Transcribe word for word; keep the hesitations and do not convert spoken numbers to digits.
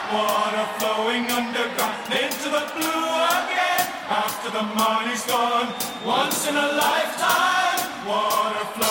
Water flowing underground into the blue again. After the money's gone, once in a lifetime. Water flowing